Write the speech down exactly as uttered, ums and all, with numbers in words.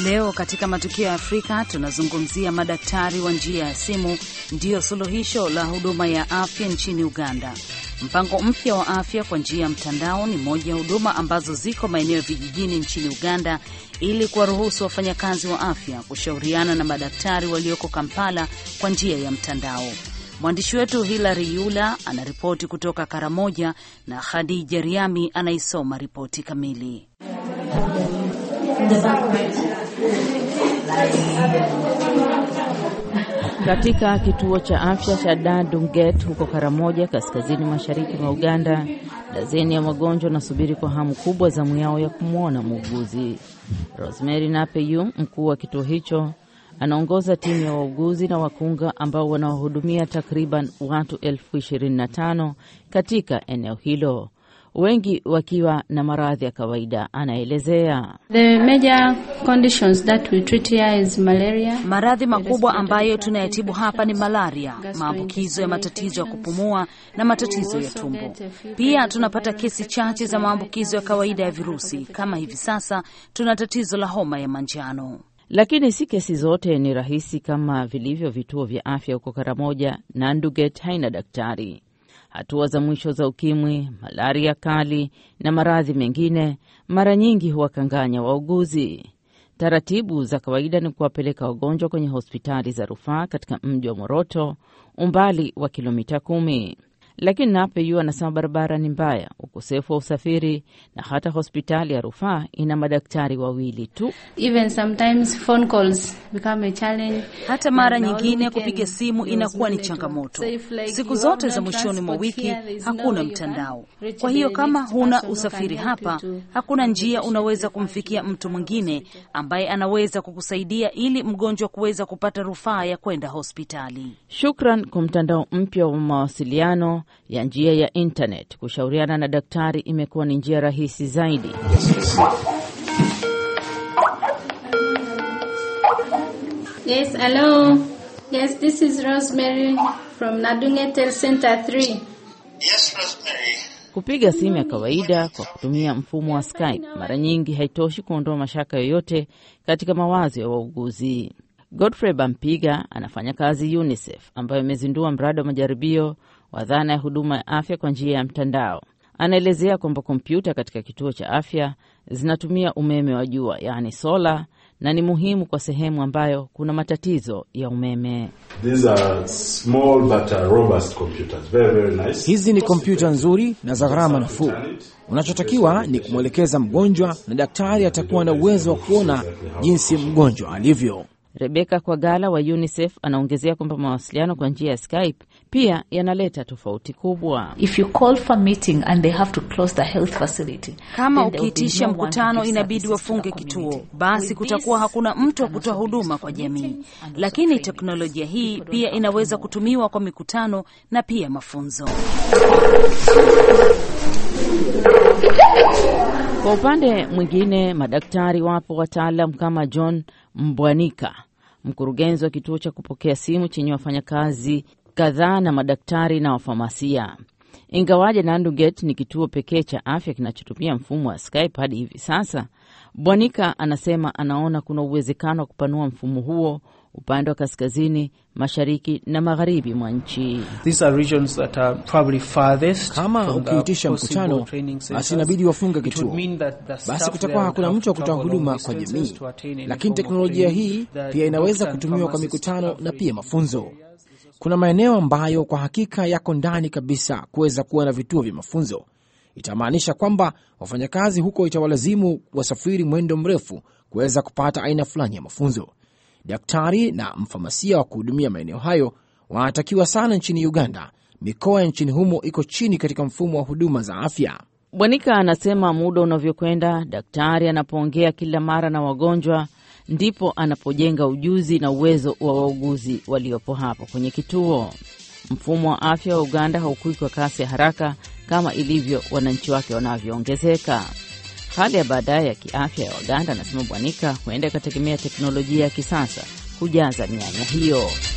Leo katika matukio ya Afrika tunazungumzia madaktari wa njia ya simu ndiyo suluhisho la huduma ya afya nchini Uganda. Mpango mpya wa afya kwa njia ya mtandao ni moja ya huduma ambazo ziko maeneo ya vijijini nchini Uganda ili kuwaruhusu wafanyakazi wa afya kushauriana na madaktari walioko Kampala kwa njia ya mtandao. Mwandishi wetu Hilary Yula anaripoti kutoka Karamoja na Khadija Riami anaisoma ripoti kamili. Katika kituo cha afya cha Dadunget huko Karamoja kaskazini mashariki mwa Uganda, dazeni ya wagonjwa nasubiri kwa hamu kubwa zamu yao ya kumwona muuguzi. Rosemary Napeyu, mkuu wa kituo hicho, anaongoza timu ya wauguzi na wakunga ambao wanawahudumia takriban watu elfu ishirini na tano katika eneo hilo, wengi wakiwa na maradhi ya kawaida. Anaelezea The major conditions that we treat here is malaria. Maradhi makubwa ambayo tunayatibu hapa ni malaria, maambukizo ya matatizo ya kupumua na matatizo ya tumbo. Pia tunapata kesi chache za maambukizo ya kawaida ya virusi, kama hivi sasa tuna tatizo la homa ya manjano. Lakini si kesi zote ni rahisi kama vilivyo vituo vya afya huko Karamoja. Nanduget haina daktari. Hatua za mwisho za ukimwi, malaria kali na maradhi mengine mara nyingi huwakanganya wauguzi. Taratibu za kawaida ni kuwapeleka wagonjwa kwenye hospitali za rufaa katika mji wa Moroto, umbali wa kilomita kumi. Lakini Napeyu anasema barabara ni mbaya, ukosefu wa usafiri, na hata hospitali ya rufaa ina madaktari wawili tu. Even sometimes phone calls become a challenge. Hata mara nyingine kupiga simu inakuwa ni changamoto. Siku zote za mwishoni mwa wiki hakuna mtandao. Kwa hiyo kama huna usafiri hapa, hakuna njia unaweza kumfikia mtu mwingine ambaye anaweza kukusaidia ili mgonjwa kuweza kupata rufaa ya kwenda hospitali. Shukran kwa mtandao mpya wa mawasiliano ya njia ya internet, kushauriana na daktari imekuwa ni njia rahisi zaidi. Yes, hello. Yes, this is Rosemary from Nadunget Center three. Yes, Rosemary. Kupiga simu ya kawaida kwa kutumia mfumo wa Skype mara nyingi haitoshi kuondoa mashaka yoyote katika mawazo ya wauguzi. Godfrey Bampiga anafanya kazi UNICEF ambayo imezindua mradi wa majaribio wa dhana ya huduma ya afya kwa njia ya mtandao. Anaelezea kwamba kompyuta katika kituo cha afya zinatumia umeme wa jua, yaani sola, na ni muhimu kwa sehemu ambayo kuna matatizo ya umeme. These are small but robust computers. Very, very nice. Hizi ni kompyuta nzuri na za gharama nafuu. Unachotakiwa ni kumwelekeza mgonjwa na daktari atakuwa na uwezo wa kuona jinsi mgonjwa alivyo. Rebecca Kwagala wa UNICEF anaongezea kwamba mawasiliano kwa njia ya Skype pia yanaleta tofauti kubwa. If you call for meeting and they have to close the health facility, kama ukiitisha mkutano inabidi wafunge kituo, basi kutakuwa hakuna mtu wa kutoa huduma kwa jamii. Lakini teknolojia hii pia inaweza kutumiwa kwa mikutano na pia mafunzo. Kwa upande mwingine, madaktari wapo wataalam kama John Mbwanika, mkurugenzi wa kituo cha kupokea simu chenye wafanyakazi kadhaa na madaktari na wafamasia. Ingawaje Nanduget ni kituo pekee cha afya kinachotumia mfumo wa Skype hadi hivi sasa, Mbwanika anasema anaona kuna uwezekano wa kupanua mfumo huo upande wa kaskazini, mashariki na magharibi mwa nchi. These are regions that are probably farthest. Kama ukiitisha mkutano, basi inabidi wafunge kituo. Basi kutakuwa hakuna mtu wa kutoa huduma kwa jamii. Lakini teknolojia hii pia inaweza kutumiwa kwa mikutano na pia mafunzo. Kuna maeneo ambayo kwa hakika yako ndani kabisa kuweza kuwa na vituo vya mafunzo. Itamaanisha kwamba wafanyakazi huko itawalazimu wasafiri mwendo mrefu kuweza kupata aina fulani ya mafunzo. Daktari na mfamasia wa kuhudumia maeneo hayo wanatakiwa sana nchini Uganda. Mikoa nchini humo iko chini katika mfumo wa huduma za afya. Bwanika anasema muda unavyokwenda, daktari anapoongea kila mara na wagonjwa, ndipo anapojenga ujuzi na uwezo wa wauguzi waliopo hapo kwenye kituo. Mfumo wa afya wa Uganda haukui kwa kasi ya haraka kama ilivyo wananchi wake wanavyoongezeka. Hali ya baadaye ya kiafya ya Uganda, anasema Bwanika, huenda ikategemea teknolojia ya kisasa kujaza mianya hiyo.